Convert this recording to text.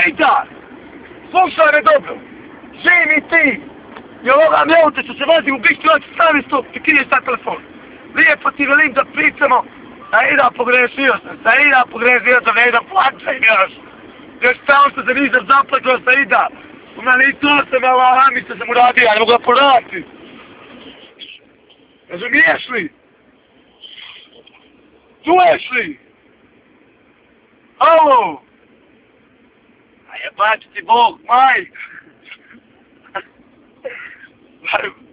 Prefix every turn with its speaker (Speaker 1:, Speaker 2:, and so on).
Speaker 1: Saida! Slušaj me dobro! Živi mi ti! I ovoga mi auto što se vozi u bišću, hoće stavi stop, ti kriješ taj telefon. Lijepo ti velim da pričamo, Saida pogrešio sam, Saida pogrešio sam, ne idem plaćaj još. Još samo što se nisam zaplaćao, Saida. Ma ni to sam, Allah, mi što sam uradio, ja ne mogu da poraditi. Razumiješ li? Čuješ li? Alo? A jebači ti Bog, majk!